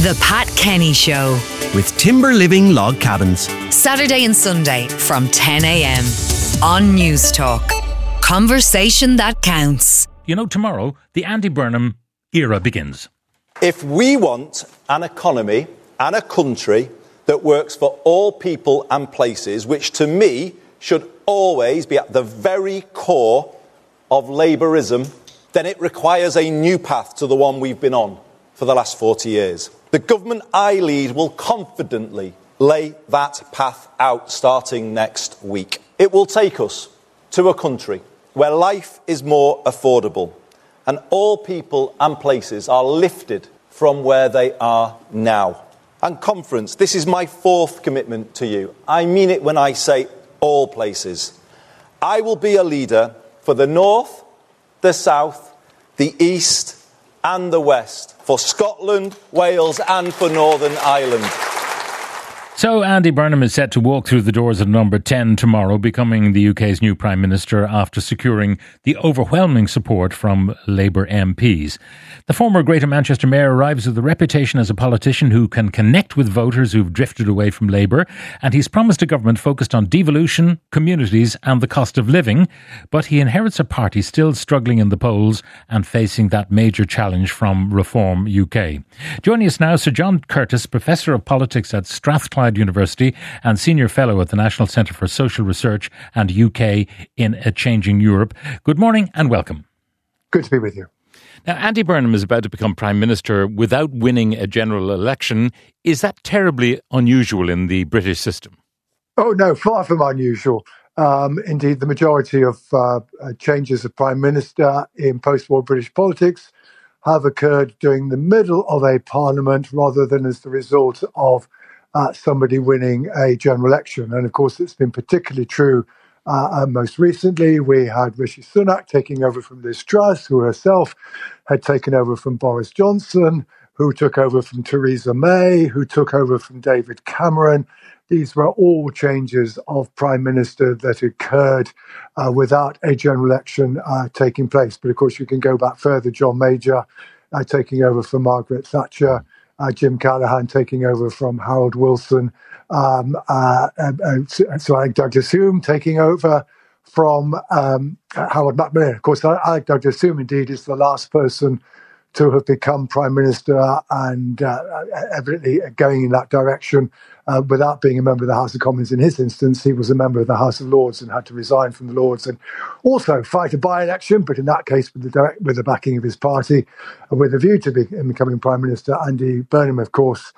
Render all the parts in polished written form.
The Pat Kenny Show. With Timber Living Log Cabins. Saturday and Sunday from 10 a.m. on News Talk. Conversation that counts. You know, tomorrow, the Andy Burnham era begins. If we want an economy and a country that works for all people and places, which to me should always be at the very core of Labourism, then it requires a new path to the one we've been on for the last 40 years. The government I lead will confidently lay that path out starting next week. It will take us to a country where life is more affordable and all people and places are lifted from where they are now. And conference, this is my fourth commitment to you. I mean it when I say all places. I will be a leader for the North, the South, the East and the West, for Scotland, Wales and for Northern Ireland. So Andy Burnham is set to walk through the doors at number 10 tomorrow, becoming the UK's new Prime Minister after securing the overwhelming support from Labour MPs. The former Greater Manchester Mayor arrives with a reputation as a politician who can connect with voters who've drifted away from Labour, and he's promised a government focused on devolution, communities and the cost of living, but he inherits a party still struggling in the polls and facing that major challenge from Reform UK. Joining us now, Sir John Curtis, Professor of Politics at Strathclyde University and Senior Fellow at the National Centre for Social Research and UK in a Changing Europe. Good morning and welcome. Good to be with you. Now, Andy Burnham is about to become Prime Minister without winning a general election. Is that terribly unusual in the British system? Oh, no, far from unusual. Indeed, the majority of changes of Prime Minister in post-war British politics have occurred during the middle of a parliament rather than as the result of somebody winning a general election. And of course, it's been particularly true most recently. We had Rishi Sunak taking over from Liz Truss, who herself had taken over from Boris Johnson, who took over from Theresa May, who took over from David Cameron. These were all changes of Prime Minister that occurred without a general election taking place. But of course, you can go back further. John Major taking over from Margaret Thatcher, Jim Callaghan taking over from Harold Wilson, so Alec Douglas-Home taking over from Howard Macmillan. Of course, Alec Douglas-Home indeed is the last person to have become Prime Minister and evidently going in that direction without being a member of the House of Commons. In his instance, he was a member of the House of Lords and had to resign from the Lords and also fight a by-election, but in that case with the backing of his party, with a view to becoming Prime Minister. Andy Burnham, of course,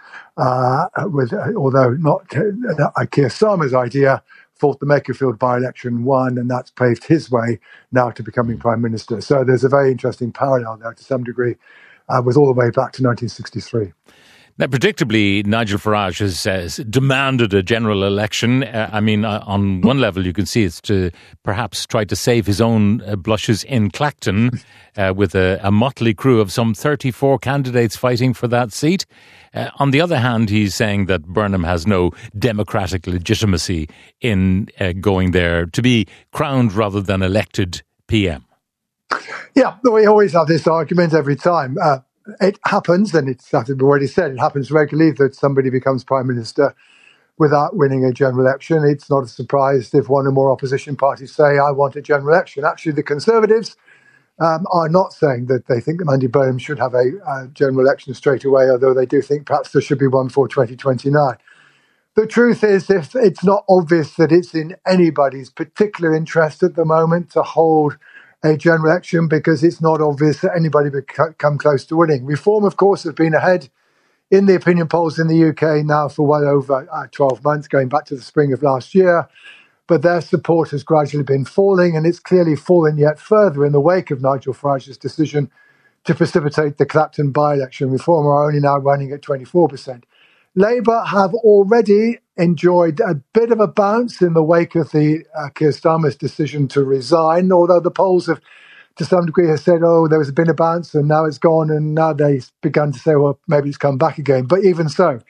although not Keir Starmer's idea, fought the Makerfield by-election, won, and that's paved his way now to becoming Prime Minister. So there's a very interesting parallel there to some degree with all the way back to 1963. Now, predictably, Nigel Farage has demanded a general election. On one level, you can see it's to perhaps try to save his own blushes in Clacton with a motley crew of some 34 candidates fighting for that seat. On the other hand, he's saying that Burnham has no democratic legitimacy in going there to be crowned rather than elected PM. Yeah, we always have this argument every time. It happens, and it's already said, it happens regularly that somebody becomes Prime Minister without winning a general election. It's not a surprise if one or more opposition parties say, I want a general election. Actually, the Conservatives are not saying that they think that Andy Burnham should have a general election straight away, although they do think perhaps there should be one for 2029. The truth is, if it's not obvious that it's in anybody's particular interest at the moment to hold a general election, because it's not obvious that anybody would come close to winning. Reform, of course, has been ahead in the opinion polls in the UK now for well over 12 months, going back to the spring of last year. But their support has gradually been falling, and it's clearly fallen yet further in the wake of Nigel Farage's decision to precipitate the Clacton by-election. Reform are only now running at 24%. Labour have already enjoyed a bit of a bounce in the wake of the Keir Starmer's decision to resign, although the polls have, to some degree, have said, there was been a bounce and now it's gone, and now they've begun to say, well, maybe it's come back again. But even so,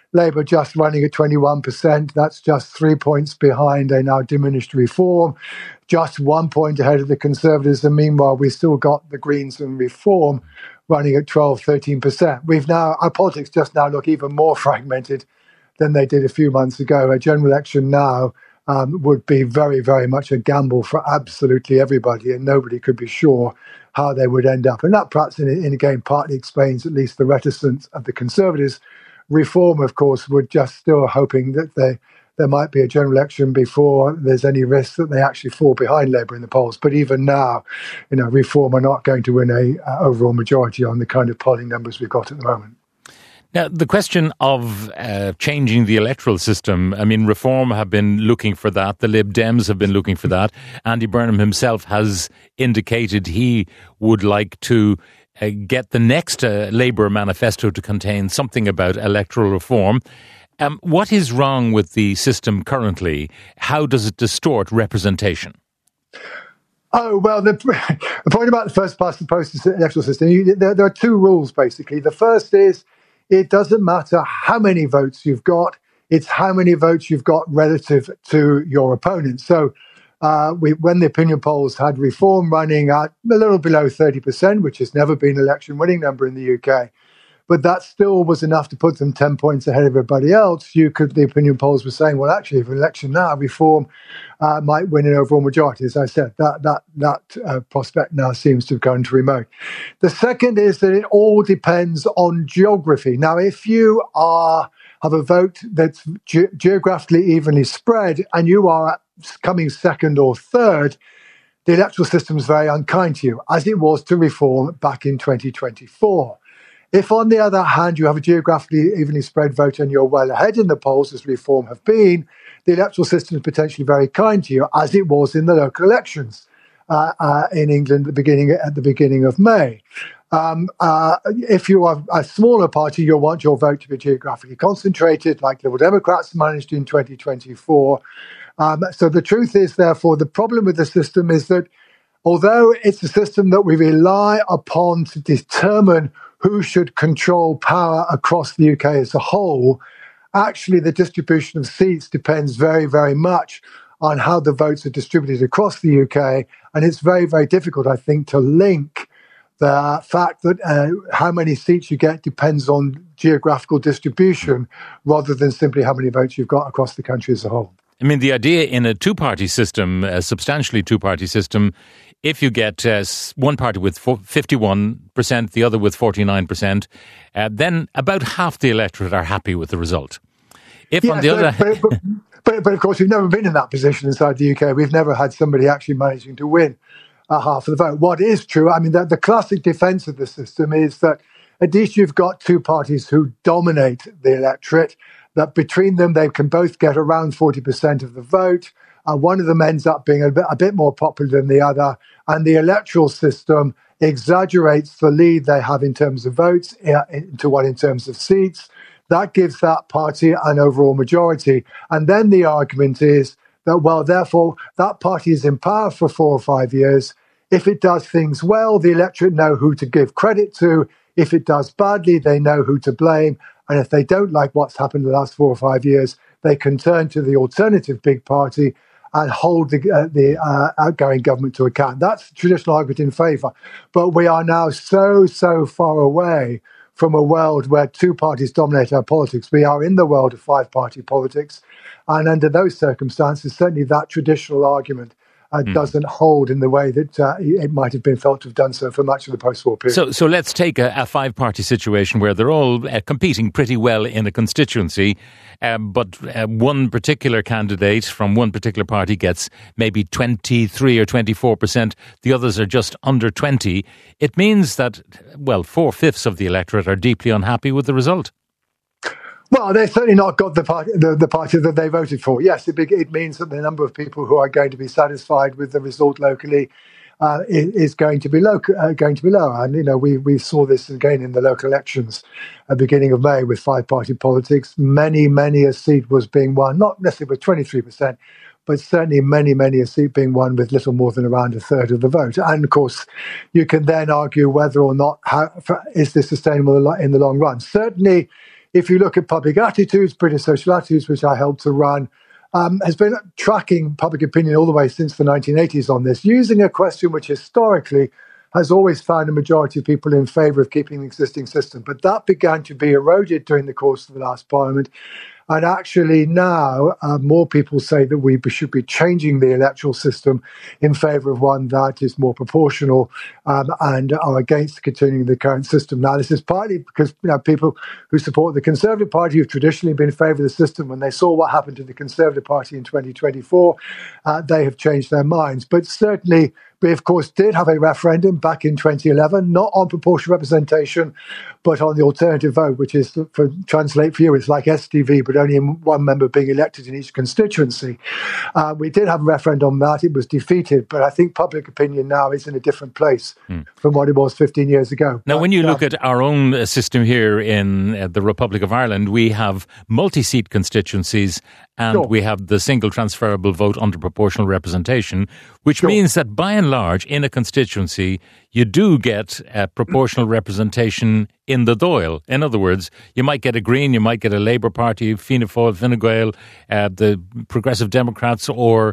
Labour just running at 21%. That's just 3 points behind a now diminished Reform, just 1 point ahead of the Conservatives. And meanwhile, we've still got the Greens and Reform running at 12, 13%. Our politics just now look even more fragmented than they did a few months ago. A general election now would be very, very much a gamble for absolutely everybody, and nobody could be sure how they would end up. And that perhaps, again, partly explains at least the reticence of the Conservatives. Reform, of course, would just still hoping that there might be a general election before there's any risk that they actually fall behind Labour in the polls. But even now, Reform are not going to win a overall majority on the kind of polling numbers we've got at the moment. Now, the question of changing the electoral system, I mean, Reform have been looking for that. The Lib Dems have been looking for that. Andy Burnham himself has indicated he would like to get the next Labour manifesto to contain something about electoral reform. What is wrong with the system currently? How does it distort representation? Oh, well, the point about the first past the post electoral system, there are two rules, basically. The first is it doesn't matter how many votes you've got, it's how many votes you've got relative to your opponent. So when the opinion polls had Reform running at a little below 30%, which has never been an election-winning number in the UK, but that still was enough to put them 10 points ahead of everybody else. The opinion polls were saying, well, actually, if an election now, Reform might win an overall majority. As I said, that prospect now seems to have gone to remote. The second is that it all depends on geography. Now, if you have a vote that's geographically evenly spread and you are coming second or third, the electoral system is very unkind to you, as it was to Reform back in 2024. If, on the other hand, you have a geographically evenly spread vote and you're well ahead in the polls, as Reform have been, the electoral system is potentially very kind to you, as it was in the local elections in England at the beginning of May. If you are a smaller party, you'll want your vote to be geographically concentrated, like Liberal Democrats managed in 2024. So the truth is, therefore, the problem with the system is that although it's a system that we rely upon to determine who should control power across the UK as a whole, actually the distribution of seats depends very, very much on how the votes are distributed across the UK. And it's very, very difficult, I think, to link the fact that how many seats you get depends on geographical distribution rather than simply how many votes you've got across the country as a whole. I mean, the idea in a two-party system, a substantially two-party system, if you get one party with 51%, the other with 49%, then about half the electorate are happy with the result. But of course, we've never been in that position inside the UK. We've never had somebody actually managing to win half of the vote. What is true, I mean, the classic defence of the system is that at least you've got two parties who dominate the electorate, that between them they can both get around 40% of the vote. One of them ends up being a bit more popular than the other, and the electoral system exaggerates the lead they have in terms of votes into one in terms of seats. That gives that party an overall majority. And then the argument is that, well, therefore, that party is in power for 4 or 5 years. If it does things well, the electorate know who to give credit to. If it does badly, they know who to blame. And if they don't like what's happened in the last 4 or 5 years, they can turn to the alternative big party and hold the outgoing government to account. That's the traditional argument in favour. But we are now so far away from a world where two parties dominate our politics. We are in the world of five-party politics. And under those circumstances, certainly that traditional argument doesn't hold in the way that it might have been felt to have done so for much of the post-war period. So let's take a five-party situation where they're all competing pretty well in a constituency, but one particular candidate from one particular party gets maybe 23 or 24%. The others are just under 20. It means that, well, 4/5 of the electorate are deeply unhappy with the result. Well, they've certainly not got the party that they voted for. Yes, it means that the number of people who are going to be satisfied with the result locally is going to be lower. And we saw this again in the local elections at the beginning of May with five-party politics. Many a seat was being won, not necessarily with 23%, but certainly many a seat being won with little more than around a third of the vote. And of course, you can then argue whether or not is this sustainable in the long run. Certainly, if you look at public attitudes, British social attitudes, which I helped to run, has been tracking public opinion all the way since the 1980s on this, using a question which historically has always found a majority of people in favour of keeping the existing system. But that began to be eroded during the course of the last Parliament. And actually now more people say that we should be changing the electoral system in favour of one that is more proportional and are against continuing the current system. Now, this is partly because people who support the Conservative Party, who've traditionally been in favour of the system, when they saw what happened to the Conservative Party in 2024, they have changed their minds. But certainly, we, of course, did have a referendum back in 2011, not on proportional representation, but on the alternative vote, which is, for translate for you, it's like SDV, but only one member being elected in each constituency. We did have a referendum on that. It was defeated, but I think public opinion now is in a different place from what it was 15 years ago. Now, when you look at our own system here in the Republic of Ireland, we have multi-seat constituencies and we have the single transferable vote under proportional representation, which means that by and large, in a constituency, you do get proportional representation in the Dáil. In other words, you might get a Green, you might get a Labour Party, Fianna Fáil, Fine Gael, the Progressive Democrats, or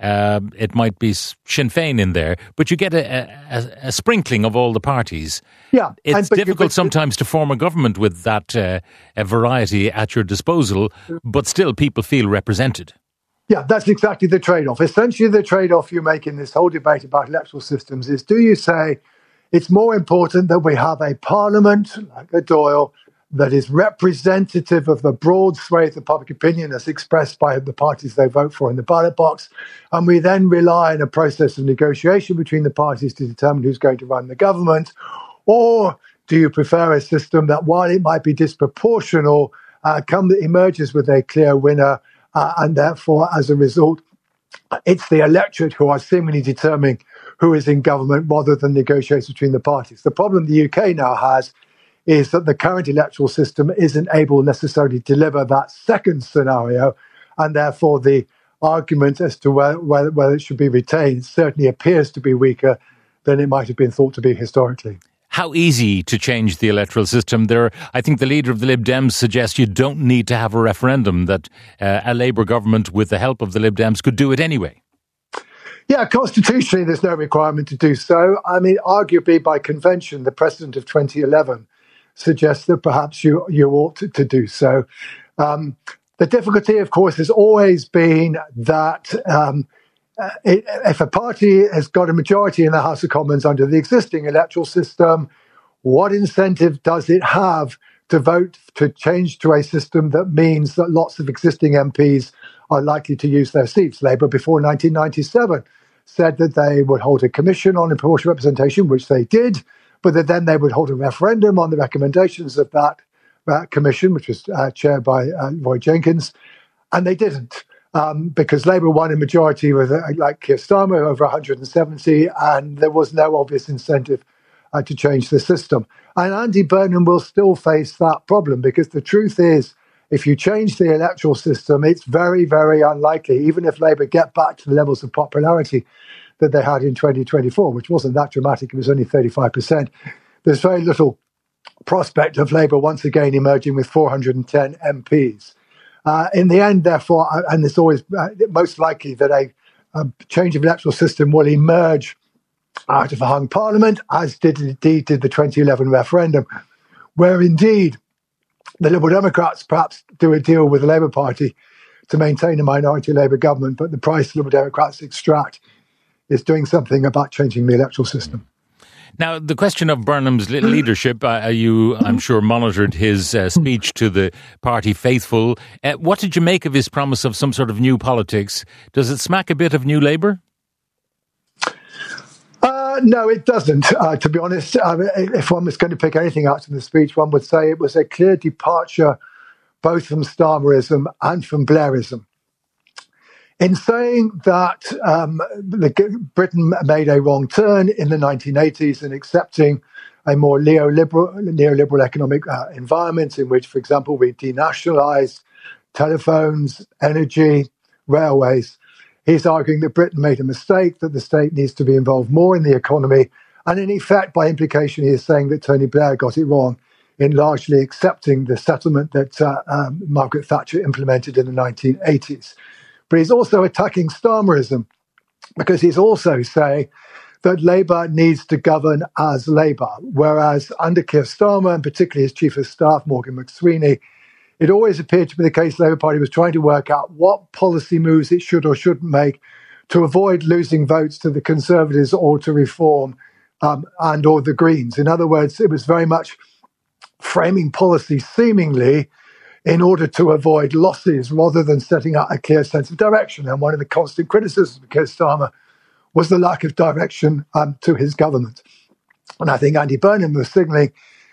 it might be Sinn Féin in there, but you get a sprinkling of all the parties. Yeah, it's difficult sometimes to form a government with that a variety at your disposal, but still people feel represented. Yeah, that's exactly the trade-off. Essentially, the trade-off you make in this whole debate about electoral systems is, do you say it's more important that we have a parliament, like a Dáil, that is representative of the broad swathe of public opinion as expressed by the parties they vote for in the ballot box, and we then rely on a process of negotiation between the parties to determine who's going to run the government? Or do you prefer a system that, while it might be disproportional, emerges with a clear winner, and therefore, as a result, it's the electorate who are seemingly determining who is in government rather than negotiations between the parties? The problem the UK now has is that the current electoral system isn't able necessarily to deliver that second scenario, and therefore the argument as to whether it should be retained certainly appears to be weaker than it might have been thought to be historically. How easy to change the electoral system? I think the leader of the Lib Dems suggests you don't need to have a referendum, that a Labour government with the help of the Lib Dems could do it anyway. Yeah, constitutionally there's no requirement to do so. I mean, arguably by convention, the precedent of 2011 suggests that perhaps you ought to do so. The difficulty, of course, has always been that if a party has got a majority in the House of Commons under the existing electoral system, what incentive does it have to vote to change to a system that means that lots of existing MPs are likely to use their seats? Labour, before 1997, said that they would hold a commission on proportional representation, which they did, but that then they would hold a referendum on the recommendations of that commission, which was chaired by Roy Jenkins, and they didn't. Because Labour won a majority with, like Keir Starmer, over 170, and there was no obvious incentive to change the system. And Andy Burnham will still face that problem, because the truth is, if you change the electoral system, it's very, very unlikely, even if Labour get back to the levels of popularity that they had in 2024, which wasn't that dramatic, it was only 35%. There's very little prospect of Labour once again emerging with 410 MPs. In the end, therefore, and it's always most likely that a change of electoral system will emerge out of a hung parliament, as did the 2011 referendum, where indeed the Liberal Democrats perhaps do a deal with the Labour Party to maintain a minority Labour government, but the price the Liberal Democrats extract is doing something about changing the electoral system. Now, the question of Burnham's leadership, you, I'm sure, monitored his speech to the party faithful. What did you make of his promise of some sort of new politics? Does it smack a bit of New Labour? No, it doesn't, to be honest. If one was going to pick anything out from the speech, one would say it was a clear departure both from Starmerism and from Blairism. In saying that Britain made a wrong turn in the 1980s in accepting a more neoliberal economic environment in which, for example, we denationalised telephones, energy, railways, he's arguing that Britain made a mistake, that the state needs to be involved more in the economy. And in effect, by implication, he is saying that Tony Blair got it wrong in largely accepting the settlement that Margaret Thatcher implemented in the 1980s. But he's also attacking Starmerism, because he's also saying that Labour needs to govern as Labour, whereas under Keir Starmer, and particularly his Chief of Staff, Morgan McSweeney, it always appeared to be the case the Labour Party was trying to work out what policy moves it should or shouldn't make to avoid losing votes to the Conservatives or to Reform and or the Greens. In other words, it was very much framing policy seemingly in order to avoid losses rather than setting out a clear sense of direction. And one of the constant criticisms of Keir Starmer was the lack of direction to his government. And I think Andy Burnham was signalling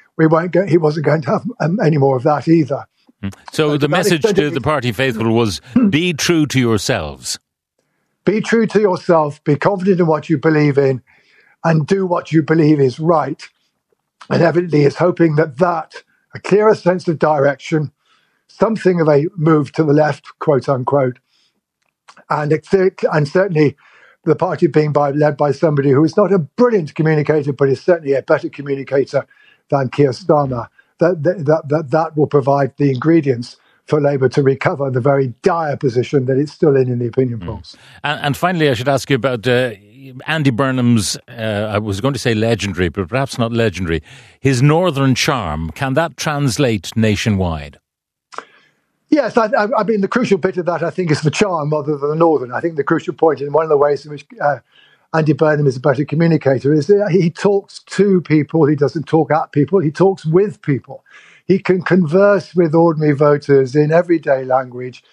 he wasn't going to have any more of that either. So the message to the party faithful was, be true to yourselves. Be true to yourself, be confident in what you believe in, and do what you believe is right. And evidently is hoping that a clearer sense of direction, something of a move to the left, quote unquote, and certainly the party being led by somebody who is not a brilliant communicator, but is certainly a better communicator than Keir Starmer, that will provide the ingredients for Labour to recover the very dire position that it's still in the opinion polls. And finally, I should ask you about Andy Burnham's, I was going to say legendary, but perhaps not legendary, his northern charm. Can that translate nationwide? Yes, I mean, the crucial bit of that, I think, is the charm rather than the northern. I think the crucial point, and one of the ways in which Andy Burnham is a better communicator, is that he talks to people, he doesn't talk at people, he talks with people. He can converse with ordinary voters in everyday language.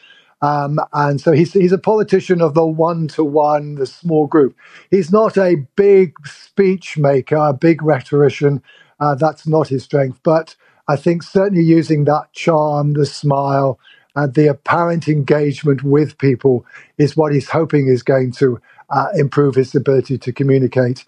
And so he's a politician of the one-to-one, the small group. He's not a big speech maker, a big rhetorician. That's not his strength. But I think certainly using that charm, the smile, and the apparent engagement with people is what he's hoping is going to improve his ability to communicate.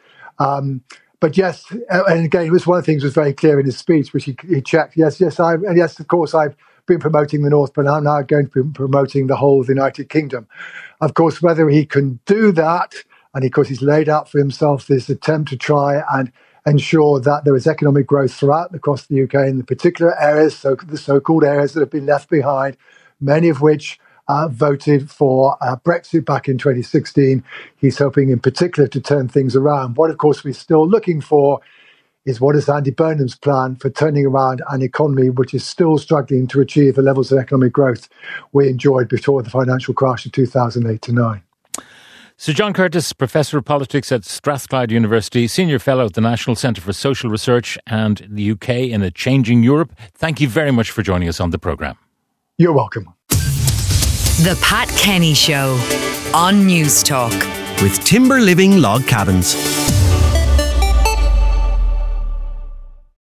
But yes, and again, it was one of the things that was very clear in his speech, which he checked. Yes, of course, I've been promoting the North, but I'm now going to be promoting the whole of the United Kingdom. Of course, whether he can do that, and of course, he's laid out for himself this attempt to try and ensure that there is economic growth across the UK in the particular areas, the so-called areas that have been left behind, many of which voted for Brexit back in 2016. He's hoping in particular to turn things around. What, of course, we're still looking for is what is Andy Burnham's plan for turning around an economy which is still struggling to achieve the levels of economic growth we enjoyed before the financial crash of 2008-9. Sir John Curtis, Professor of Politics at Strathclyde University, Senior Fellow at the National Centre for Social Research and the UK in a Changing Europe. Thank you very much for joining us on the programme. You're welcome. The Pat Kenny Show on News Talk. With Timber Living Log Cabins.